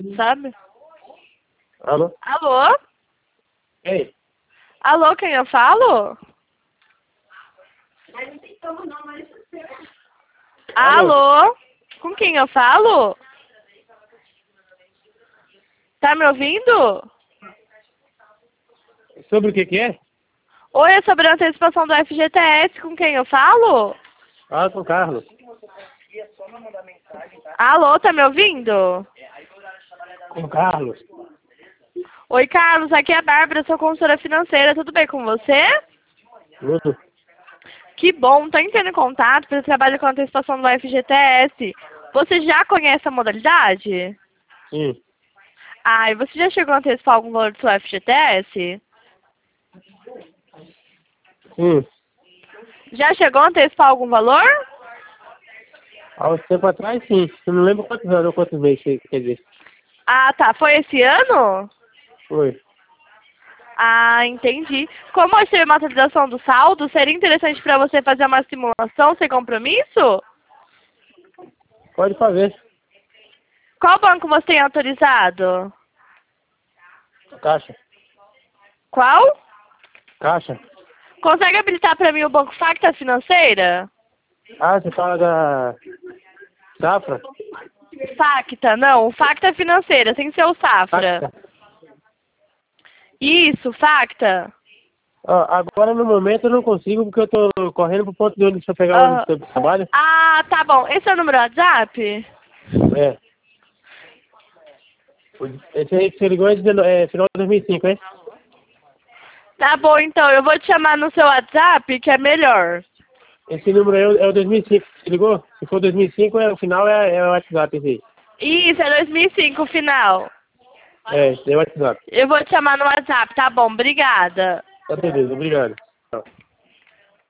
sabe? Alô? Alô? Ei, Alô, quem eu falo? Alô? Alô? Com quem eu falo? Tá me ouvindo? sobre o que é? Oi, é sobre a antecipação do FGTS, com quem eu falo? Fala com o Carlos. Alô, tá me ouvindo? Com o Carlos. Oi, Carlos, aqui é a Bárbara, sou consultora financeira, tudo bem com você? Tudo. Que bom, tô entrando em contato para trabalho com a antecipação do FGTS. Você já conhece a modalidade? Sim. Ah, e você já chegou a antecipar algum valor do seu FGTS? Sim. Já chegou a antecipar algum valor? Há um tempo atrás, sim. Eu não lembro quantos anos ou quantos meses, quer dizer. Ah, tá. Foi esse ano? Foi. Ah, entendi. Como hoje teve uma atualização do saldo, seria interessante para você fazer uma simulação sem compromisso? Pode fazer. Qual banco você tem autorizado? Caixa. Qual? Caixa. Consegue habilitar para mim o Banco Facta Financeira? Ah, você fala da Safra? Facta, não. O Facta Financeira, sem ser o Safra. Facta. Isso, Facta. Ó, agora no momento eu não consigo porque eu tô correndo pro ponto de ônibus pra pegar o ônibus Ah, do trabalho. ah, tá bom. Esse é o número do WhatsApp? É. Esse aí que você ligou é final de 2005, hein? Tá bom, então. Eu vou te chamar no seu WhatsApp, que é melhor. Esse número aí é o 2005. Você ligou? Se for 2005, o final é o WhatsApp esse aí. Isso, é 2005 o final. É, esse aí é o WhatsApp. Eu vou te chamar no WhatsApp, tá bom? Obrigada. Tá beleza, obrigado. Tchau.